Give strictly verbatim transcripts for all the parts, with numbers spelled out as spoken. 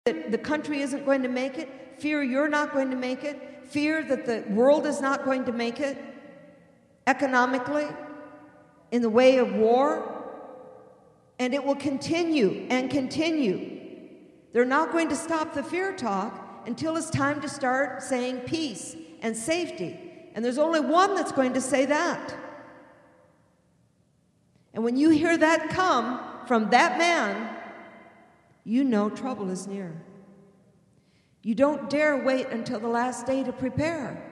that the country isn't going to make it, fear you're not going to make it, fear that the world is not going to make it economically, in the way of war, and it will continue and continue. They're not going to stop the fear talk until it's time to start saying peace and safety. And there's only one that's going to say that. And when you hear that come from that man, you know trouble is near. You don't dare wait until the last day to prepare.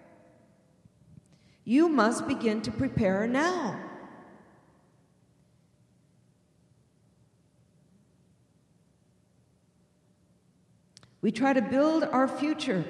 You must begin to prepare now. We try to build our future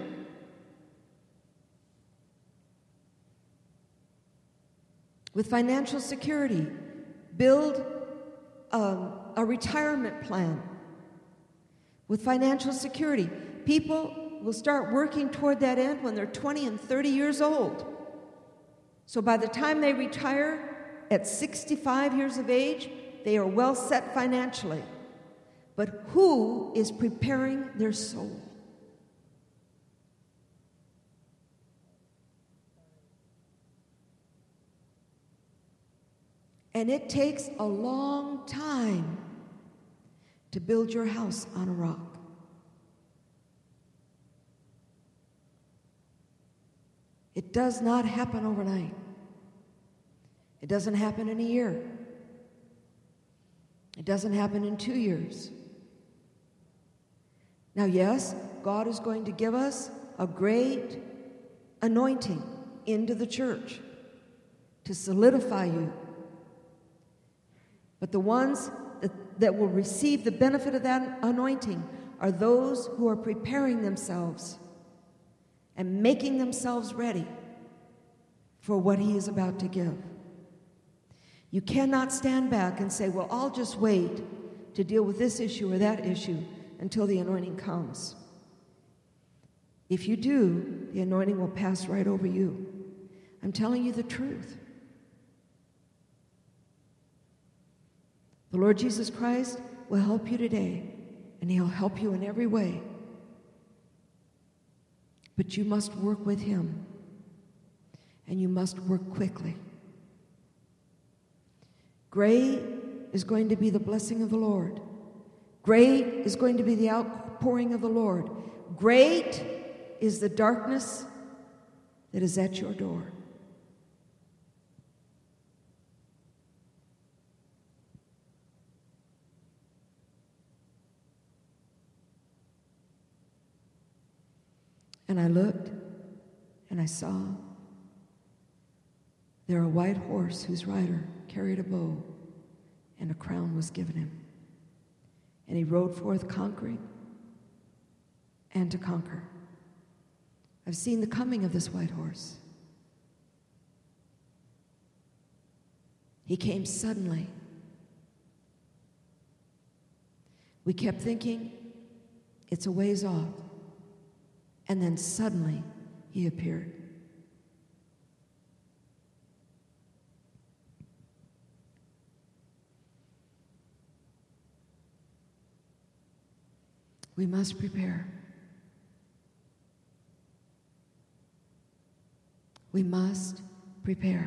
with financial security, build um, a retirement plan with financial security. People will start working toward that end when they're twenty and thirty years old. So by the time they retire at sixty-five years of age, they are well set financially. But who is preparing their soul? And it takes a long time to build your house on a rock. It does not happen overnight. It doesn't happen in a year. It doesn't happen in two years. Now, yes, God is going to give us a great anointing into the church to solidify you. But the ones that, that will receive the benefit of that anointing are those who are preparing themselves and making themselves ready for what He is about to give. You cannot stand back and say, well, I'll just wait to deal with this issue or that issue until the anointing comes. If you do, the anointing will pass right over you. I'm telling you the truth. The Lord Jesus Christ will help you today, and He'll help you in every way. But you must work with Him, and you must work quickly. Great is going to be the blessing of the Lord. Great is going to be the outpouring of the Lord. Great is the darkness that is at your door. And I looked, and I saw there a white horse whose rider carried a bow, and a crown was given him. And he rode forth conquering and to conquer. I've seen the coming of this white horse. He came suddenly. We kept thinking, it's a ways off. And then suddenly, He appeared. We must prepare. We must prepare.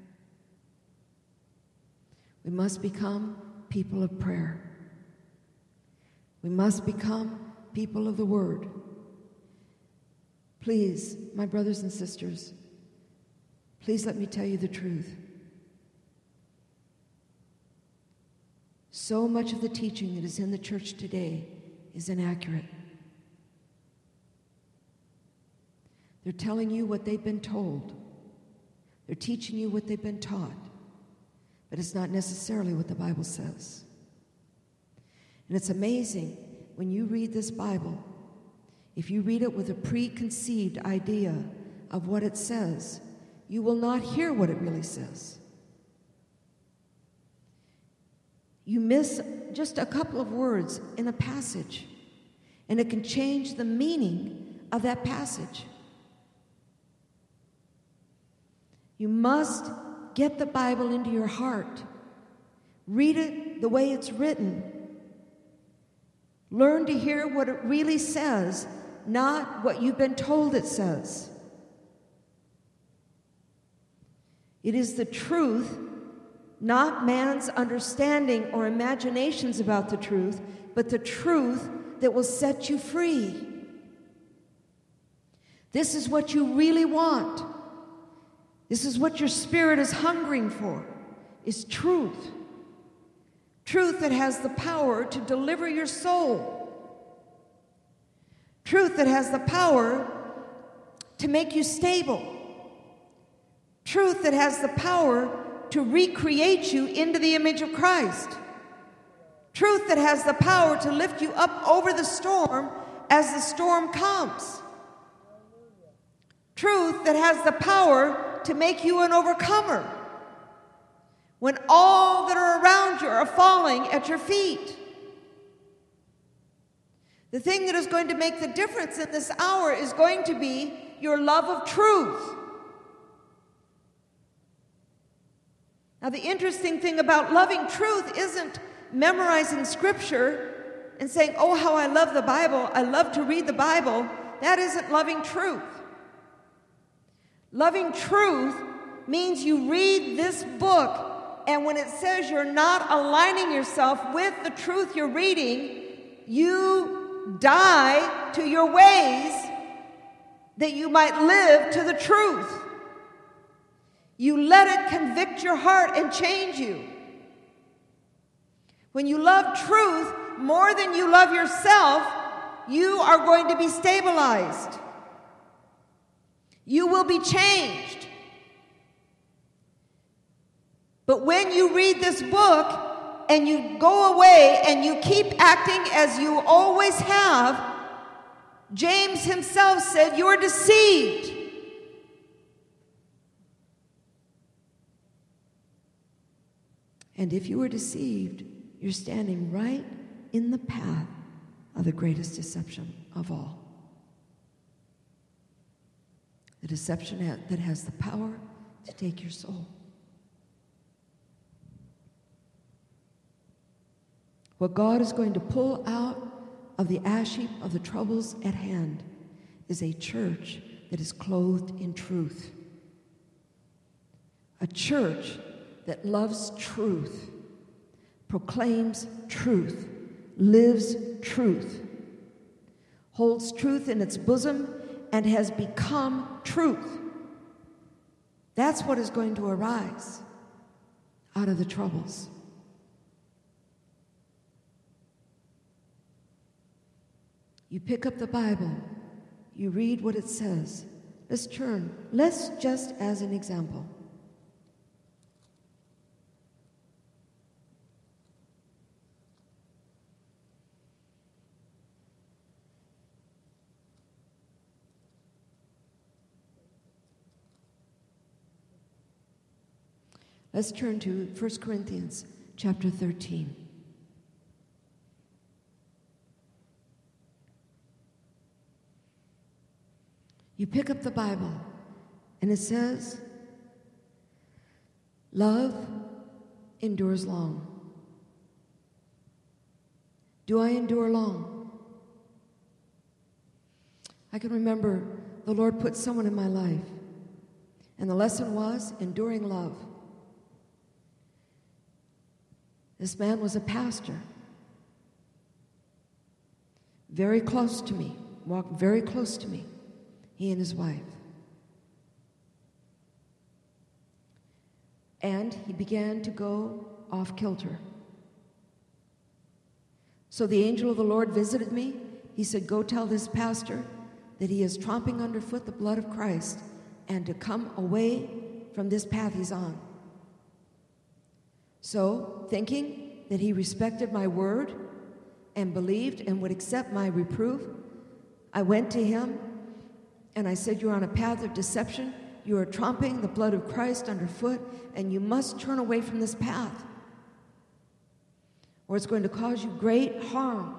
We must become people of prayer. We must become people of the Word. Please, my brothers and sisters, please let me tell you the truth. So much of the teaching that is in the church today is inaccurate. They're telling you what they've been told. They're teaching you what they've been taught. But it's not necessarily what the Bible says. And it's amazing when you read this Bible, if you read it with a preconceived idea of what it says, you will not hear what it really says. You miss just a couple of words in a passage, and it can change the meaning of that passage. You must get the Bible into your heart. Read it the way it's written. Learn to hear what it really says, not what you've been told it says. It is the truth, not man's understanding or imaginations about the truth, but the truth that will set you free. This is what you really want. This is what your spirit is hungering for, is truth. Truth that has the power to deliver your soul. Truth that has the power to make you stable. Truth that has the power to recreate you into the image of Christ. Truth that has the power to lift you up over the storm as the storm comes. Truth that has the power to make you an overcomer when all that are around you are falling at your feet. The thing that is going to make the difference in this hour is going to be your love of truth. Now, the interesting thing about loving truth isn't memorizing scripture and saying, oh, how I love the Bible, I love to read the Bible. That isn't loving truth. Loving truth means you read this book, and when it says you're not aligning yourself with the truth you're reading, you die to your ways that you might live to the truth. You let it convict your heart and change you. When you love truth more than you love yourself, you are going to be stabilized. You will be changed. But when you read this book and you go away and you keep acting as you always have, James himself said, you're deceived. And if you are deceived, you're standing right in the path of the greatest deception of all. The deception that has the power to take your soul. What God is going to pull out of the ash heap of the troubles at hand is a church that is clothed in truth. A church that loves truth, proclaims truth, lives truth, holds truth in its bosom, and has become truth. That's what is going to arise out of the troubles. You pick up the Bible, you read what it says. Let's turn, let's just as an example. Let's turn to First Corinthians chapter thirteen. You pick up the Bible, and it says, love endures long. Do I endure long? I can remember the Lord put someone in my life, and the lesson was enduring love. This man was a pastor, very close to me, walked very close to me, he and his wife. And he began to go off kilter. So the angel of the Lord visited me. He said, go tell this pastor that he is trampling underfoot the blood of Christ and to come away from this path he's on. So, thinking that he respected my word and believed and would accept my reproof, I went to him and I said, you're on a path of deception. You are trampling the blood of Christ underfoot, and you must turn away from this path, or it's going to cause you great harm.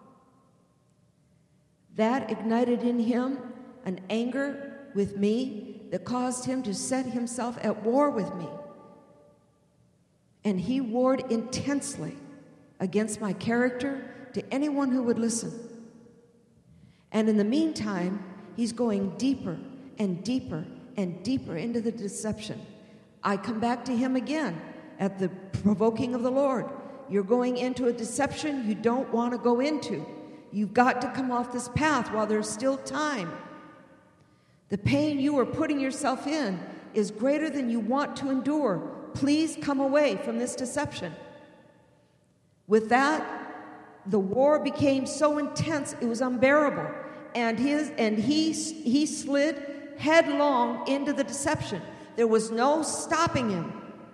That ignited in him an anger with me that caused him to set himself at war with me. And he warred intensely against my character, to anyone who would listen. And in the meantime, he's going deeper and deeper and deeper into the deception. I come back to him again at the provoking of the Lord. You're going into a deception you don't want to go into. You've got to come off this path while there's still time. The pain you are putting yourself in is greater than you want to endure. Please come away from this deception. With that, the war became so intense it was unbearable, and his and he he slid headlong into the deception. There was no stopping him.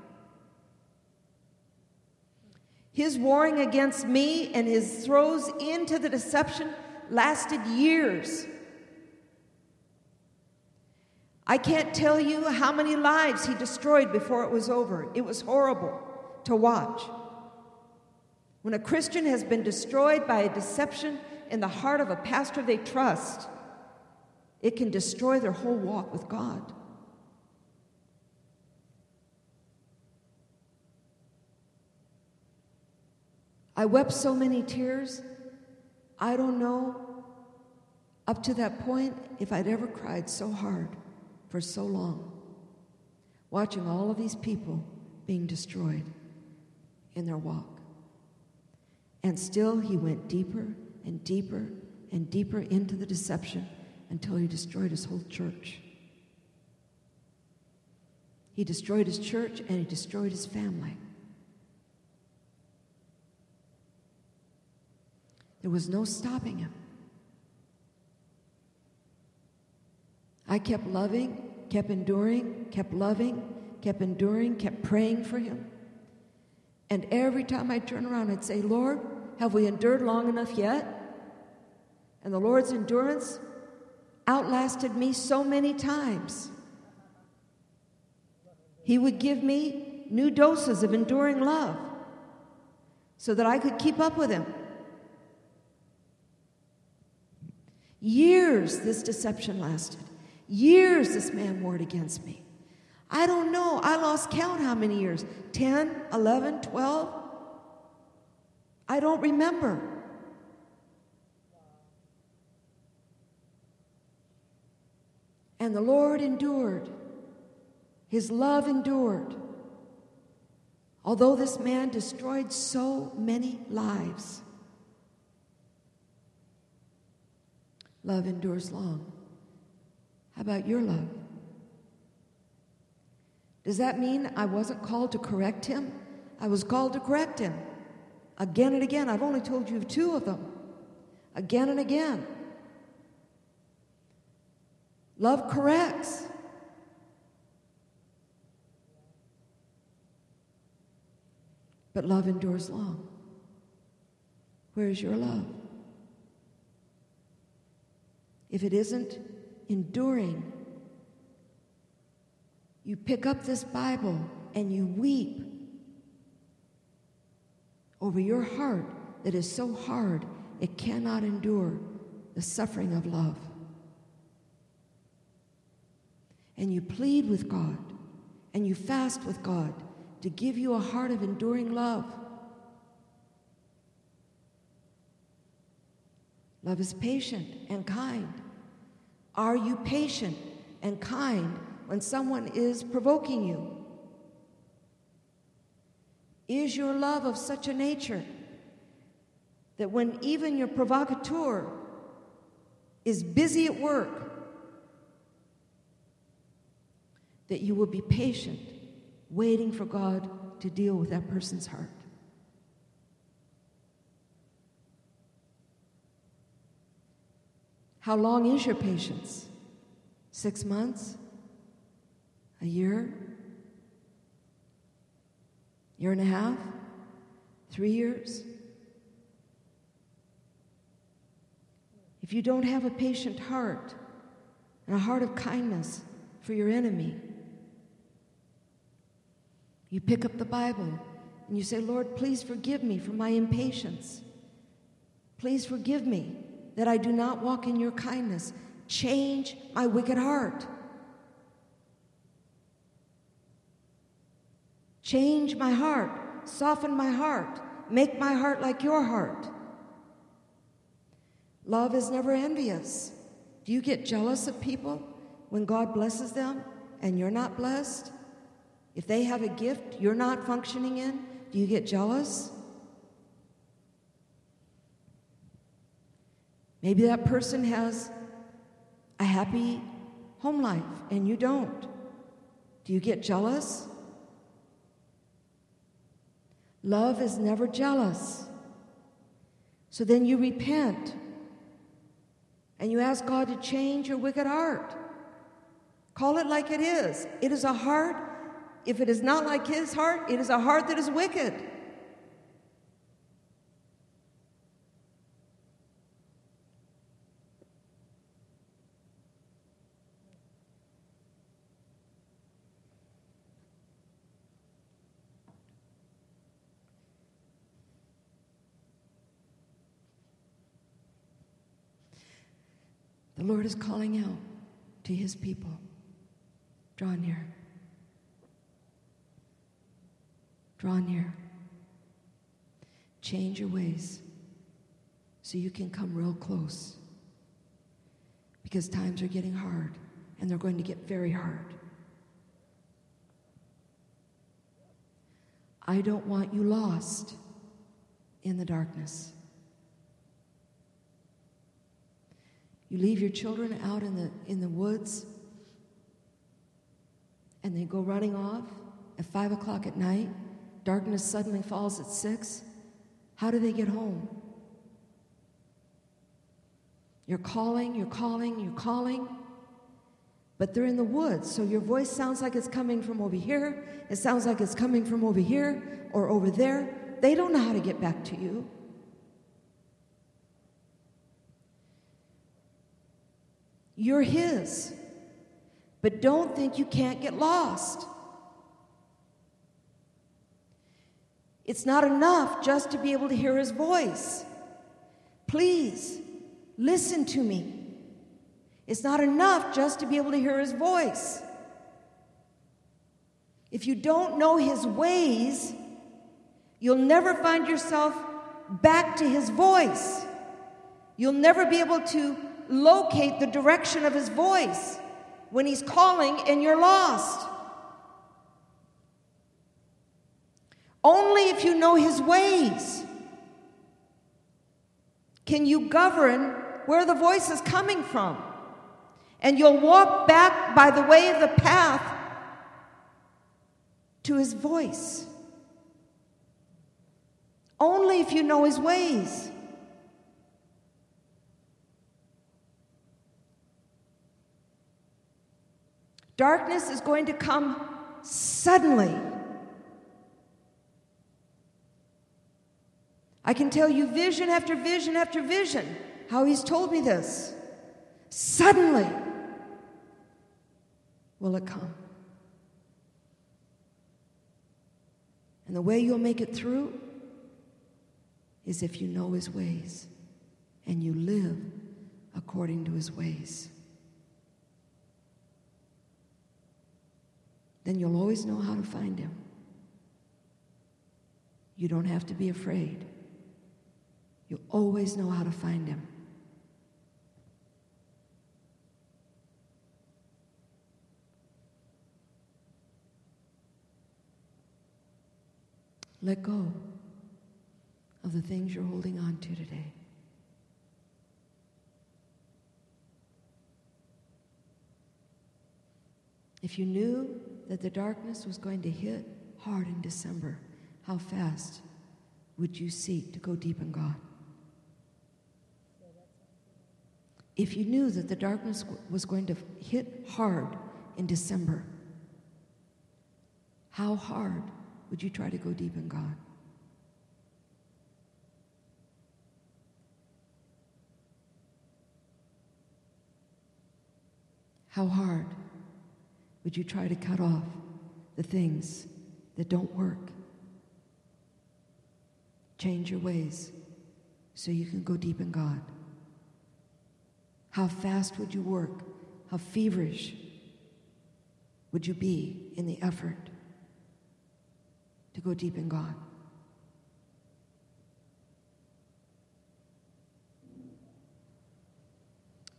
His warring against me and his throws into the deception lasted years. I can't tell you how many lives he destroyed before it was over. It was horrible to watch. When a Christian has been destroyed by a deception in the heart of a pastor they trust, it can destroy their whole walk with God. I wept so many tears, I don't know up to that point if I'd ever cried so hard for so long, watching all of these people being destroyed in their walk. And still he went deeper and deeper and deeper into the deception until he destroyed his whole church. He destroyed his church and he destroyed his family. There was no stopping him. I kept loving, kept enduring, kept loving, kept enduring, kept praying for him. And every time I turn around, I'd say, Lord, have we endured long enough yet? And the Lord's endurance outlasted me so many times. He would give me new doses of enduring love so that I could keep up with him. Years this deception lasted. Years this man warred against me. I don't know. I lost count how many years. ten, eleven, twelve? I don't remember. And the Lord endured. His love endured. Although this man destroyed so many lives, love endures long. How about your love? Does that mean I wasn't called to correct him? I was called to correct him. Again and again. I've only told you of two of them. Again and again. Love corrects. But love endures long. Where is your love? If it isn't enduring, you pick up this Bible and you weep over your heart that is so hard it cannot endure the suffering of love. And you plead with God and you fast with God to give you a heart of enduring love. Love is patient and kind. Are you patient and kind when someone is provoking you? Is your love of such a nature that when even your provocateur is busy at work, that you will be patient, waiting for God to deal with that person's heart? How long is your patience? Six months? A year? Year and a half? Three years? If you don't have a patient heart and a heart of kindness for your enemy, you pick up the Bible and you say, Lord, please forgive me for my impatience. Please forgive me that I do not walk in your kindness. Change my wicked heart. Change my heart. Soften my heart. Make my heart like your heart. Love is never envious. Do you get jealous of people when God blesses them and you're not blessed? If they have a gift you're not functioning in, do you get jealous? Maybe that person has a happy home life and you don't. Do you get jealous? Love is never jealous. So then you repent and you ask God to change your wicked heart. Call it like it is. It is a heart, if it is not like his heart, it is a heart that is wicked. The Lord is calling out to his people. Draw near. Draw near. Change your ways so you can come real close. Because times are getting hard, and they're going to get very hard. I don't want you lost in the darkness. You leave your children out in the in the woods, and they go running off at five o'clock at night. Darkness suddenly falls at six. How do they get home? You're calling, you're calling, you're calling, but they're in the woods, so your voice sounds like it's coming from over here. It sounds like it's coming from over here or over there. They don't know how to get back to you. You're his, but don't think you can't get lost. It's not enough just to be able to hear his voice. Please, listen to me. It's not enough just to be able to hear his voice. If you don't know his ways, you'll never find yourself back to his voice. You'll never be able to locate the direction of his voice when he's calling and you're lost. Only if you know his ways can you govern where the voice is coming from. And you'll walk back by the way of the path to his voice. Only if you know his ways. Darkness is going to come suddenly. I can tell you vision after vision after vision how he's told me this. Suddenly will it come. And the way you'll make it through is if you know his ways and you live according to his ways. Then you'll always know how to find him. You don't have to be afraid. You'll always know how to find him. Let go of the things you're holding on to today. If you knew that the darkness was going to hit hard in December, how fast would you seek to go deep in God? If you knew that the darkness was going to hit hard in December, how hard would you try to go deep in God? How hard would you try to cut off the things that don't work? Change your ways so you can go deep in God. How fast would you work? How feverish would you be in the effort to go deep in God?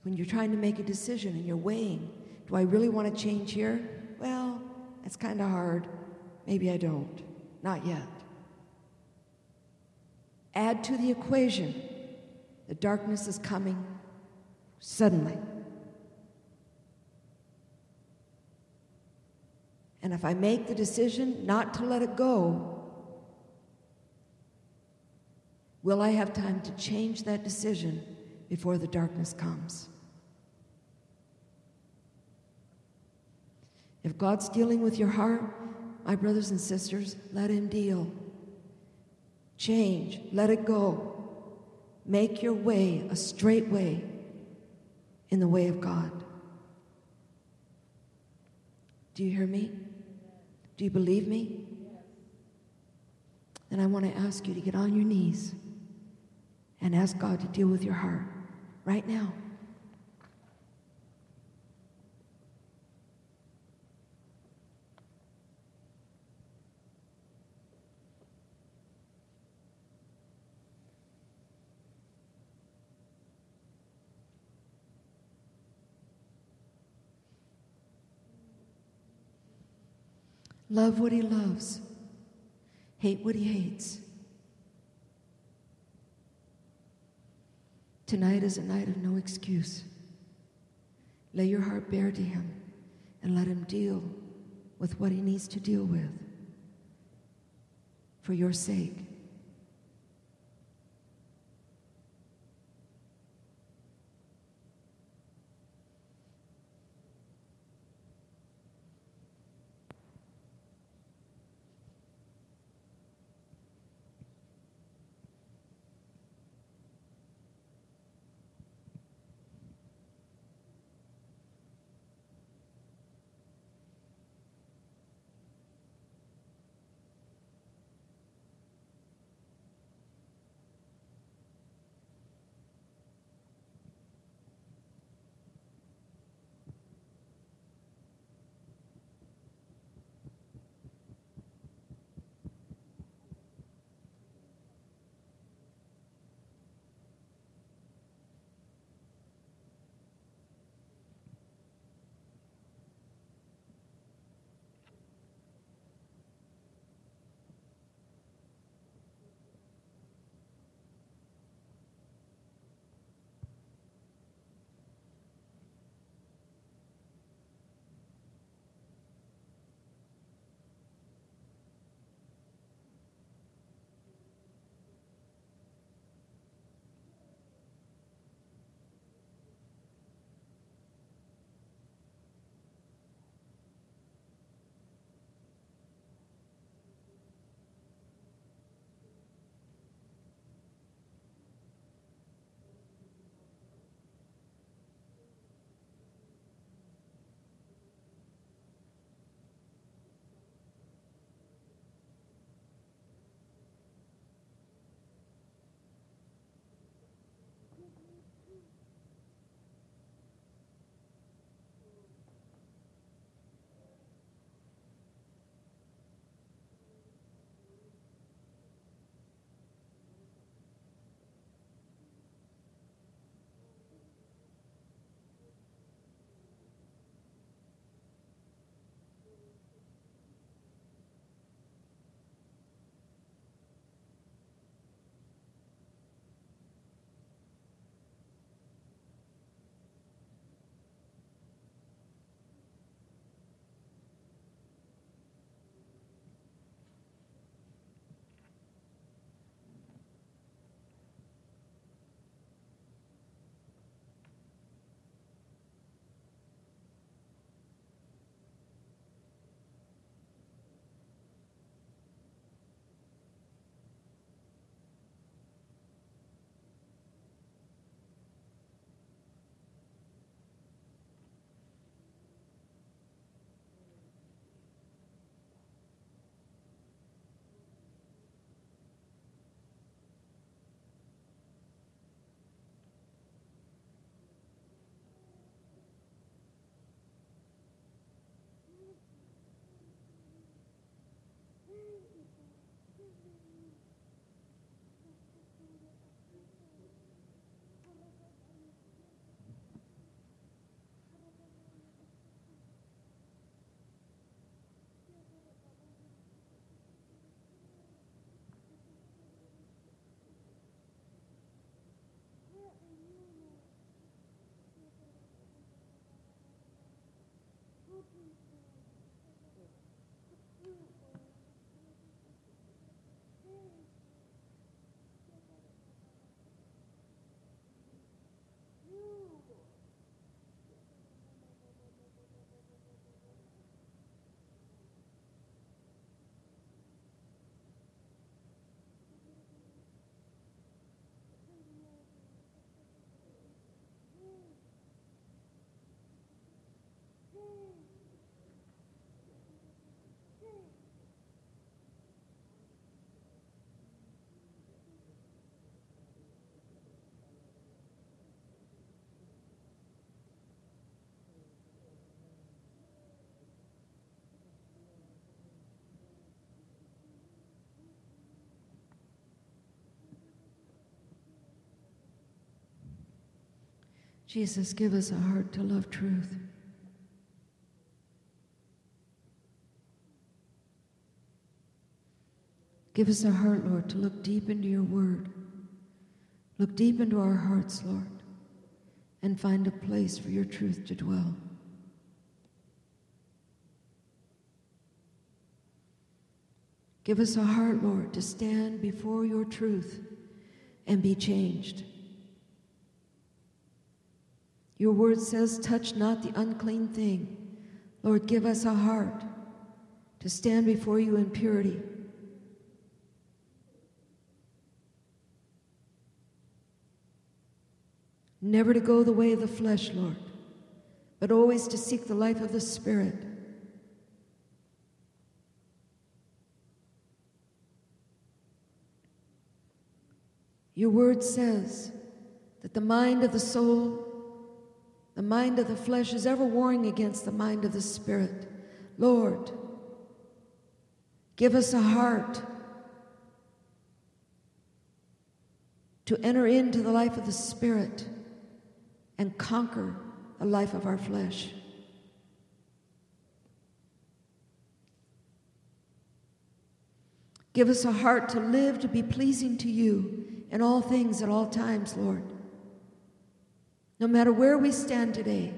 when you're trying to make a decision and you're weighing, do I really want to change here? Well, it's kind of hard. Maybe I don't. Not yet. Add to the equation, the darkness is coming suddenly. And if I make the decision not to let it go, will I have time to change that decision before the darkness comes? If God's dealing with your heart, my brothers and sisters, let him deal. Change, let it go. Make your way a straight way in the way of God. Do you hear me? Do you believe me? Then I want to ask you to get on your knees and ask God to deal with your heart right now. Love what he loves. Hate what he hates. Tonight is a night of no excuse. Lay your heart bare to him and let him deal with what he needs to deal with for your sake. Jesus, give us a heart to love truth. Give us a heart, Lord, to look deep into your word. Look deep into our hearts, Lord, and find a place for your truth to dwell. Give us a heart, Lord, to stand before your truth and be changed. Your word says, touch not the unclean thing. Lord, give us a heart to stand before you in purity. Never to go the way of the flesh, Lord, but always to seek the life of the Spirit. Your word says that the mind of the soul, the mind of the flesh is ever warring against the mind of the Spirit. Lord, give us a heart to enter into the life of the Spirit and conquer the life of our flesh. Give us a heart to live to be pleasing to you in all things at all times, Lord. No matter where we stand today,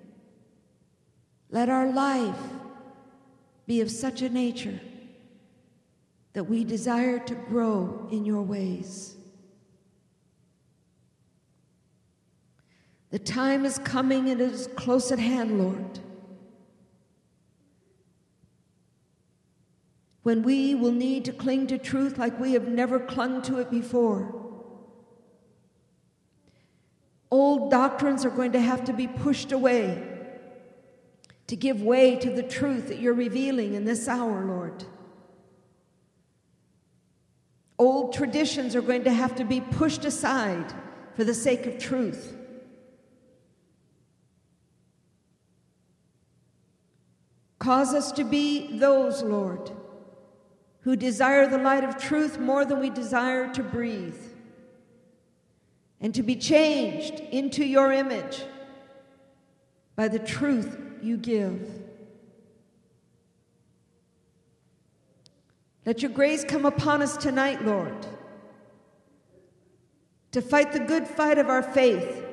let our life be of such a nature that we desire to grow in your ways. The time is coming and it is close at hand, Lord, when we will need to cling to truth like we have never clung to it before. Old doctrines are going to have to be pushed away to give way to the truth that you're revealing in this hour, Lord. Old traditions are going to have to be pushed aside for the sake of truth. Cause us to be those, Lord, who desire the light of truth more than we desire to breathe, and to be changed into your image by the truth you give. Let your grace come upon us tonight, Lord, to fight the good fight of our faith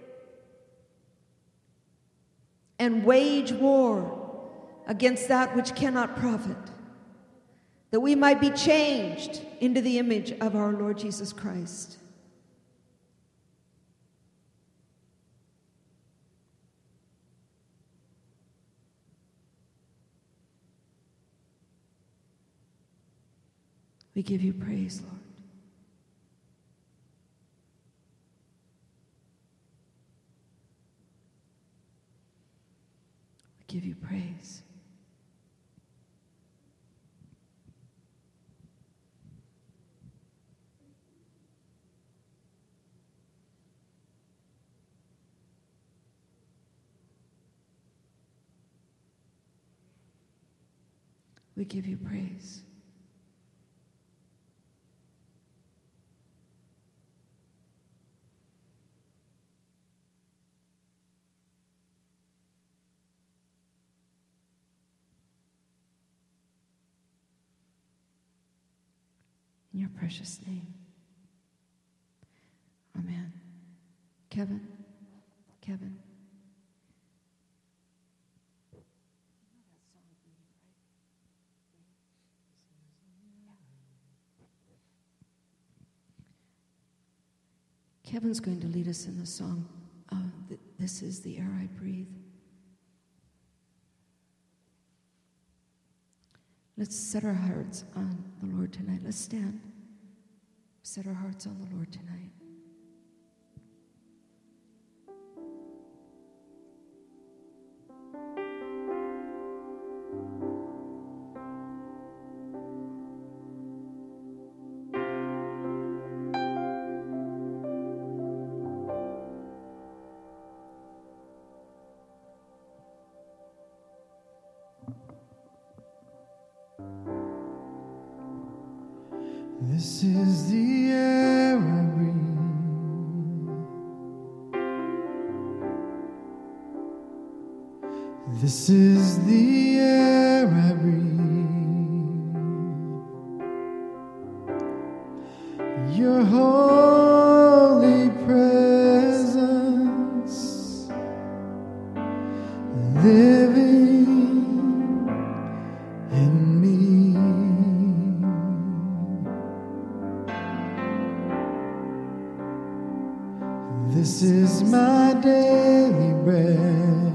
and wage war against that which cannot profit, that we might be changed into the image of our Lord Jesus Christ. We give you praise, Lord. We give you praise. We give you praise. In your precious name. Amen. Kevin? Kevin? Kevin's going to lead us in the song, uh, th- This is the Air I Breathe. Let's set our hearts on the Lord tonight. Let's stand. Set our hearts on the Lord tonight. This is the air I breathe. This is the air I breathe. Your holy presence living in me. This is my daily bread.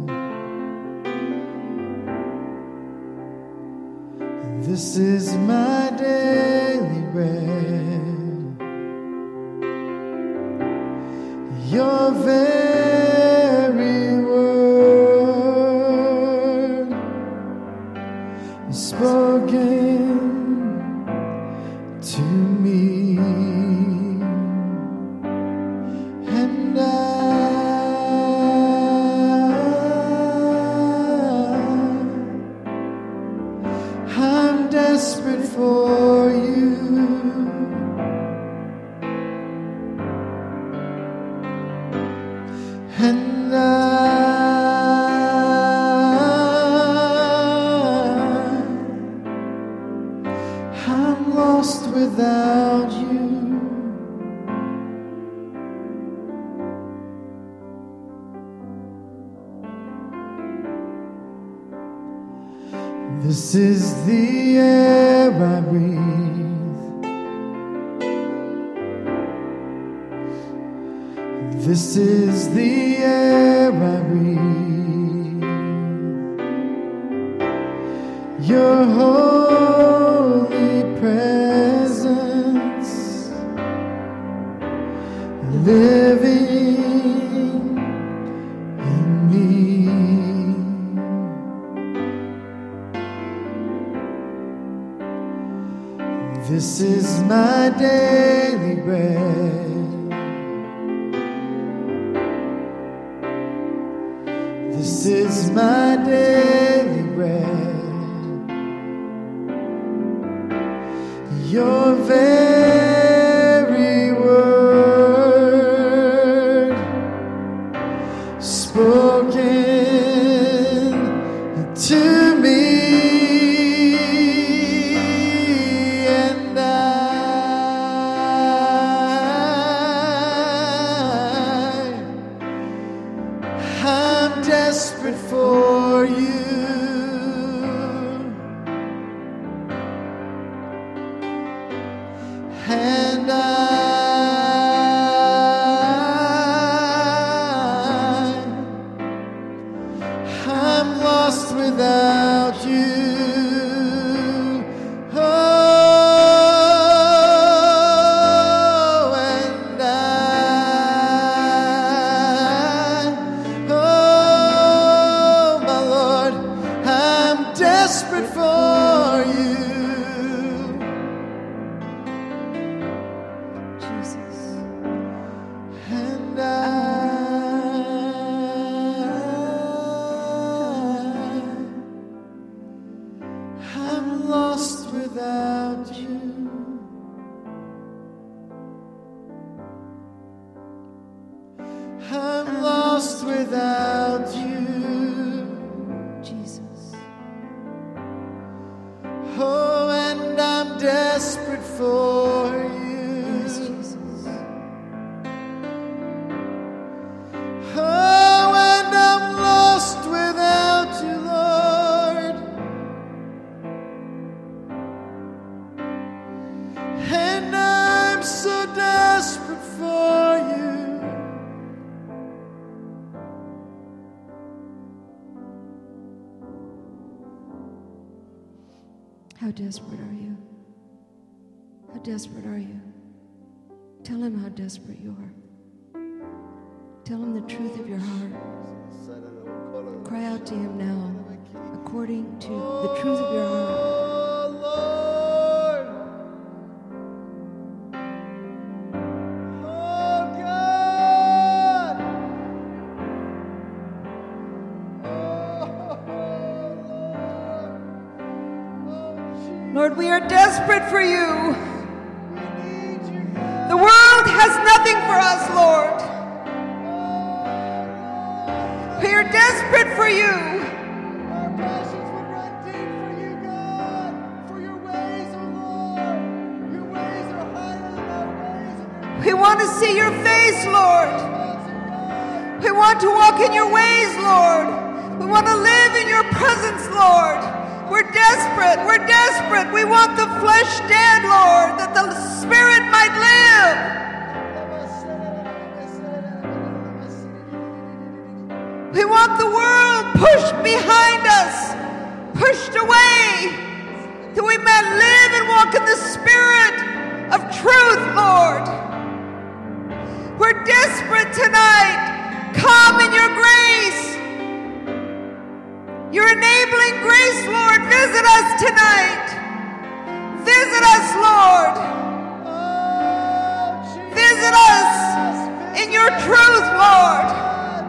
This is my daily bread. Your very word spoken to me. And I, I'm desperate for you. And I, I'm lost without you. This is the air I breathe. This is the air I breathe. Your holy presence living in me. This is my daily bread. This is my daily bread. Your very word spoken to me. Desperate for you, and I, I'm lost without you. Oh, and I, desperate for you, Jesus. and I, I'm lost without you. I'm lost without you. Oh, and I'm desperate for you. Yes, Jesus. Oh, and I'm lost without you, Lord. And I'm so desperate for you. How desperate are you? How desperate are you? Tell him how desperate you are. Tell him the truth of your heart. Cry out to him now, according to the truth of your heart. Oh, Lord. Oh, God. Oh, Lord, we are desperate for you. we need you, God. The world has nothing for us, Lord. We are desperate for you. Our passions would run deep for you, God. For your ways, oh Lord. Your ways are higher than our ways. And your We want to see your face, Lord. thoughts, oh God. We want to walk in your ways, Lord. We want to live in your presence, Lord. We're desperate. We're desperate. We want the flesh dead, Lord, that the spirit might live. We want the world pushed behind us, pushed away, that we might live and walk in the spirit of truth, Lord. We're desperate tonight. Come in your grace. Your enabling grace, Lord. Visit us tonight. Visit us, Lord. Oh, Jesus. Visit us in your truth, Lord.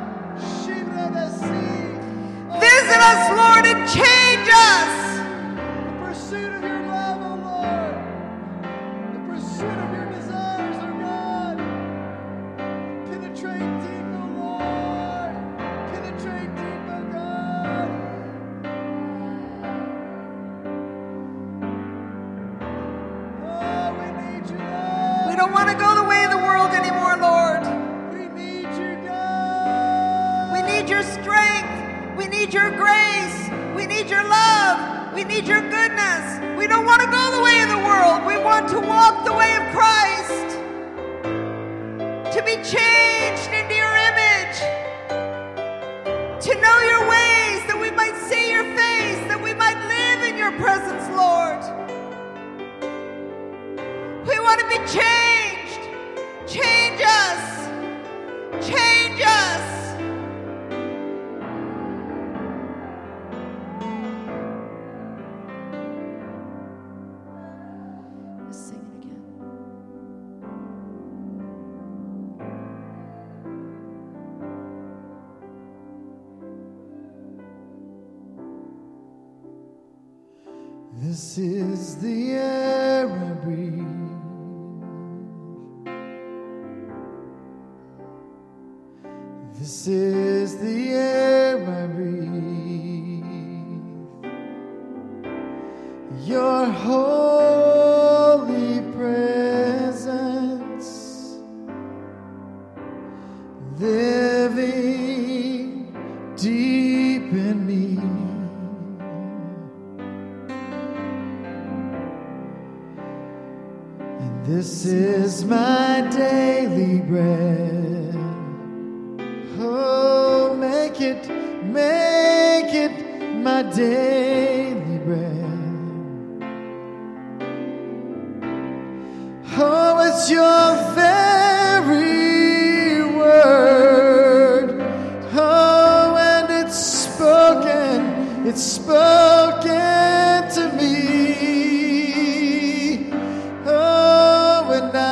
Visit us, Lord, and change us. The pursuit of your love, oh Lord. The pursuit of your desires, oh God. Penetrate deep, oh Lord. Penetrate deep, oh God. Oh, we need you, Lord. We don't want to go the way of the world anymore, Lord. We need you, God. We need your strength. We need your grace. We need your love. We need your goodness. We don't want to go the way of the world. We want to walk the way of Christ. To be changed into your image. To know your ways, that we might see your face, that we might live in your presence, Lord. We want to be changed. Change us. Change us. Let's sing it again. This is the air I breathe. This is the air I breathe. Your holy presence living deep in me. And this is my daily bread. Oh, make it, make it my daily bread. Oh, it's your very word. Oh, and it's spoken, it's spoken to me. Oh, and I,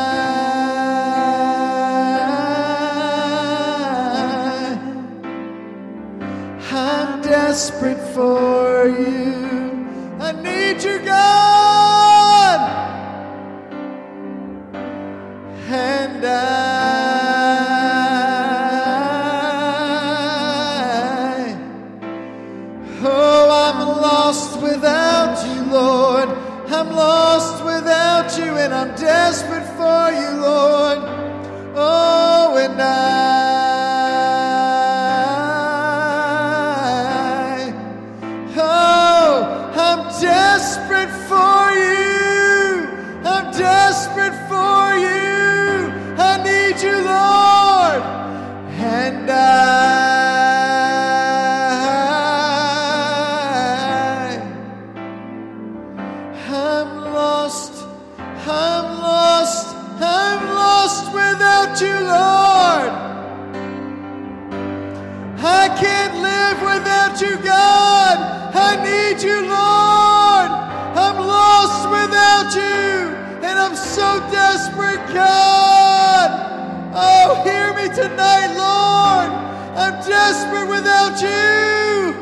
I'm desperate for you. I need you, God. And I, oh, I'm lost without you, Lord. I'm lost without you, and I'm desperate for you, Lord. Oh, and I, oh, I'm desperate for you. I'm desperate for you. I need you, Lord, and I, I can't live without you, God. I need you, Lord. I'm lost without you, and I'm so desperate, God. Oh, hear me tonight, Lord. I'm desperate without you.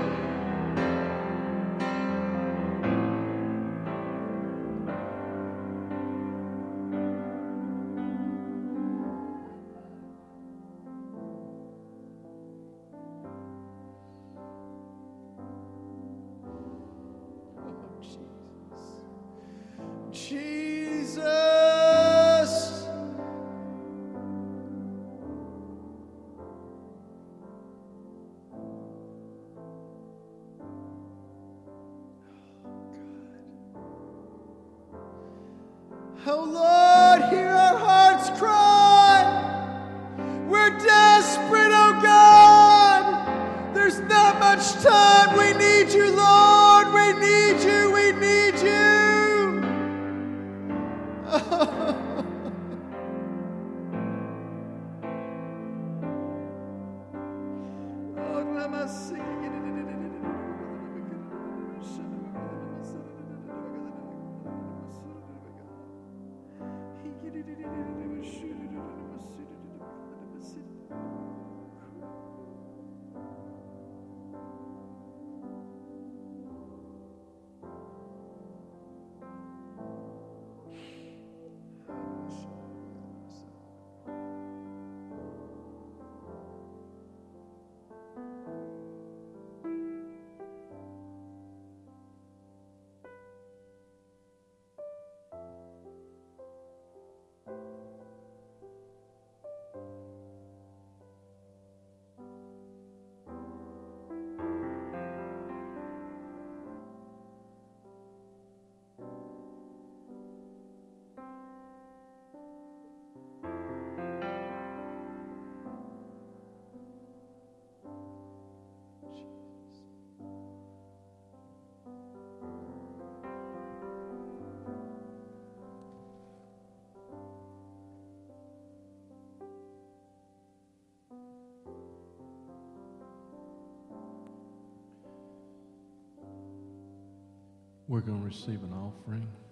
Jesus. Oh Lord, hear our hearts cry. We're desperate, oh God. There's not much time. We need you, Lord. We need you. We need you. We're going to receive an offering.